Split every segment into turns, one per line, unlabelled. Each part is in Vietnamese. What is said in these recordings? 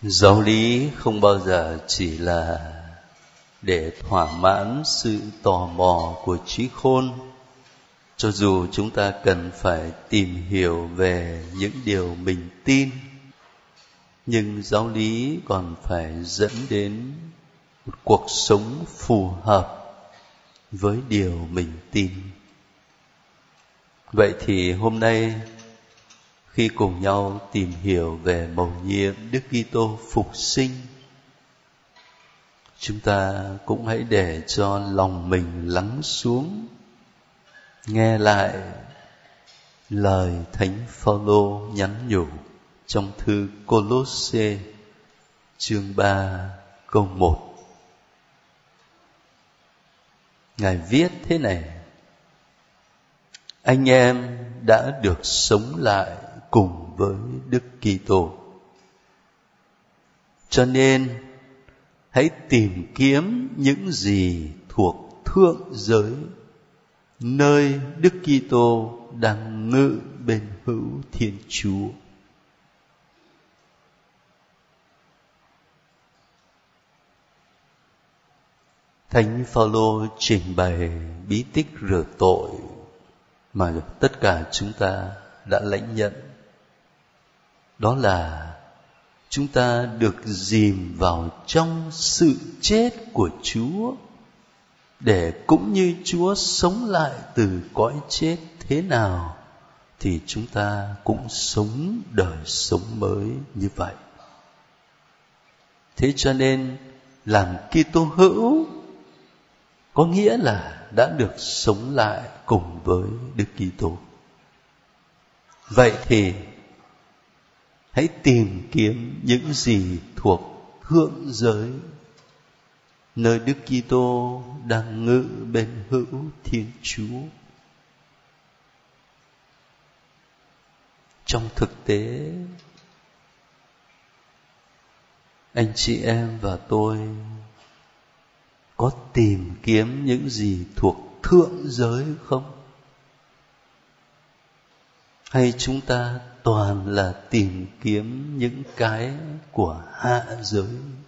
Giáo lý không bao giờ chỉ là để thỏa mãn sự tò mò của trí khôn. Cho dù chúng ta cần phải tìm hiểu về những điều mình tin, nhưng giáo lý còn phải dẫn đến một cuộc sống phù hợp với điều mình tin. Vậy thì hôm nay, khi cùng nhau tìm hiểu về mầu nhiệm Đức Kitô phục sinh, chúng ta cũng hãy để cho lòng mình lắng xuống, nghe lại lời Thánh Phaolô nhắn nhủ trong thư Cô-lô-sê chương 3 câu 1. Ngài viết thế này: anh em đã được sống lại cùng với Đức Kitô, cho nên hãy tìm kiếm những gì thuộc thượng giới, nơi Đức Kitô đang ngự bên hữu Thiên Chúa. Thánh Phaolô trình bày bí tích rửa tội mà tất cả chúng ta đã lãnh nhận. Đó là chúng ta được dìm vào trong sự chết của Chúa, để cũng như Chúa sống lại từ cõi chết thế nào thì chúng ta cũng sống đời sống mới như vậy. Thế cho nên làm Kitô hữu có nghĩa là đã được sống lại cùng với Đức Kitô. Vậy thì hãy tìm kiếm những gì thuộc thượng giới, nơi Đức Kitô đang ngự bên hữu Thiên Chúa. Trong thực tế, anh chị em và tôi có tìm kiếm những gì thuộc thượng giới không? Hay chúng ta toàn là tìm kiếm những cái của hạ giới?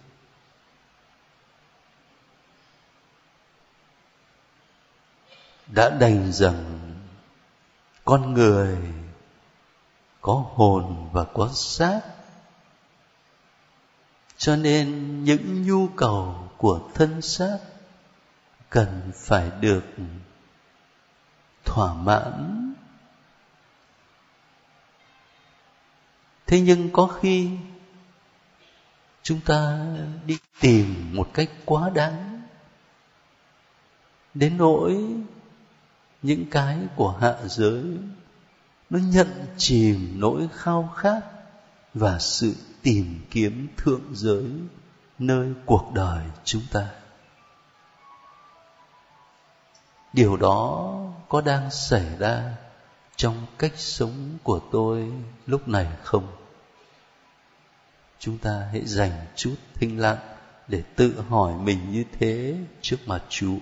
Đã đành rằng con người có hồn và có xác, cho nên những nhu cầu của thân xác cần phải được thỏa mãn. Thế nhưng có khi chúng ta đi tìm một cách quá đáng, đến nỗi những cái của hạ giới nó nhận chìm nỗi khao khát và sự tìm kiếm thượng giới nơi cuộc đời chúng ta. Điều đó có đang xảy ra trong cách sống của tôi lúc này không? Chúng ta hãy dành chút thinh lặng để tự hỏi mình như thế trước mặt Chúa.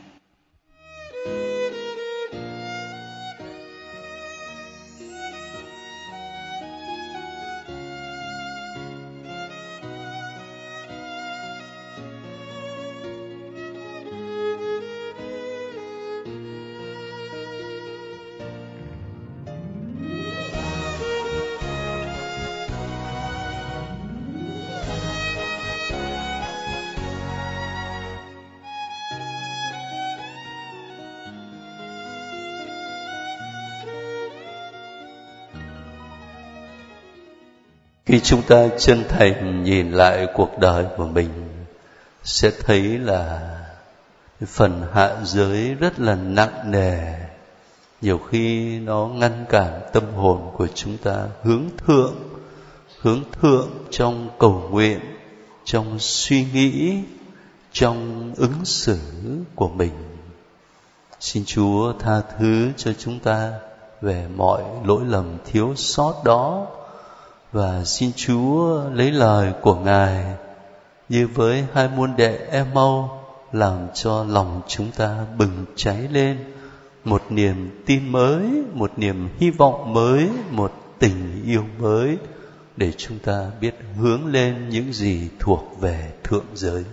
Khi chúng ta chân thành nhìn lại cuộc đời của mình, sẽ thấy là phần hạ giới rất là nặng nề. Nhiều khi nó ngăn cản tâm hồn của chúng ta hướng thượng trong cầu nguyện, trong suy nghĩ, trong ứng xử của mình. Xin Chúa tha thứ cho chúng ta về mọi lỗi lầm thiếu sót đó, và xin Chúa lấy lời của Ngài như với hai môn đệ Ê-mau làm cho lòng chúng ta bừng cháy lên một niềm tin mới, một niềm hy vọng mới, một tình yêu mới, để chúng ta biết hướng lên những gì thuộc về thượng giới.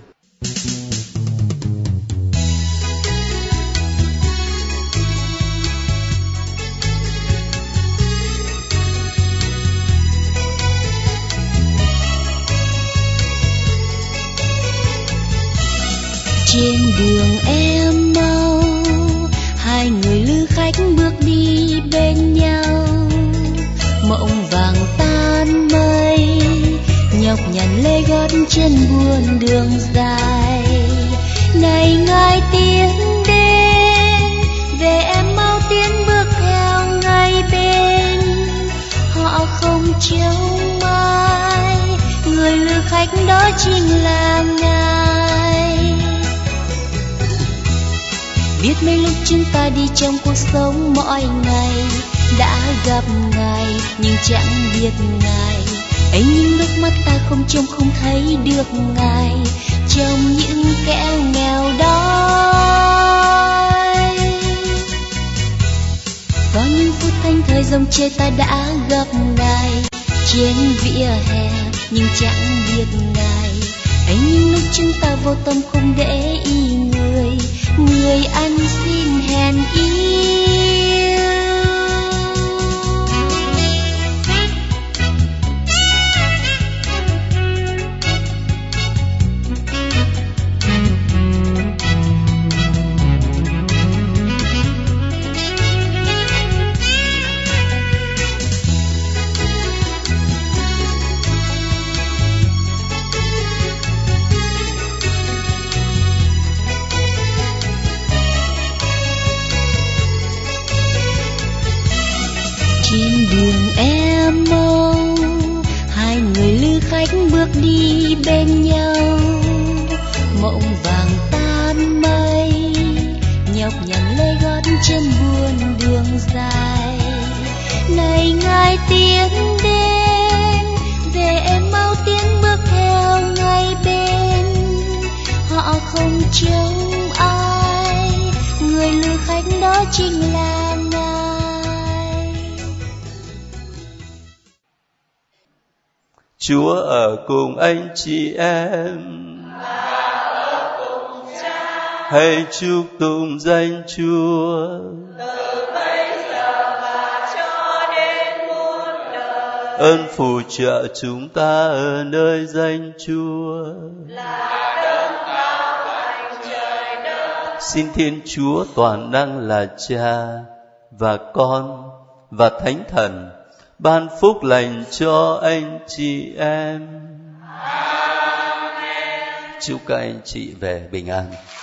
Trên đường em mau, hai người lữ khách bước đi bên nhau. Mộng vàng tan mây, nhọc nhằn lê gót chân buồn đường dài. Này ngài tiến đến, về em mau tiến bước theo ngay bên. Họ không trông mai, người lữ khách đó chính là ngài. Biết mấy lúc chúng ta đi trong cuộc sống mỗi ngày, đã gặp ngài nhưng chẳng biết ngài. Ấy những lúc mắt ta không trông không thấy được ngài, trong những kẻ nghèo đói. Có những phút thanh thời dòng chơi ta đã gặp ngài trên vỉa hè nhưng chẳng biết ngài. Ấy những lúc chúng ta vô tâm không để ý người, người ăn xin hèn yêu. Trên đường em mau, hai người lữ khách bước đi bên nhau. Mộng vàng tan mây, nhọc nhằn lê gót chân buồn đường dài. Này ngài tiến đến, về em mau tiến bước theo ngay bên. Họ không trông ai, người lữ khách đó chính là ngài.
Chúa ở cùng anh chị em, hãy chúc tụng danh Chúa
từ bây giờ và cho đến muôn đời.
Ơn phù trợ chúng ta ở nơi danh Chúa
Là đấng cao thành trời đất.
Xin Thiên Chúa toàn năng là Cha và Con và Thánh Thần ban phúc lành cho anh chị em.
Amen.
Chúc các anh chị về bình an.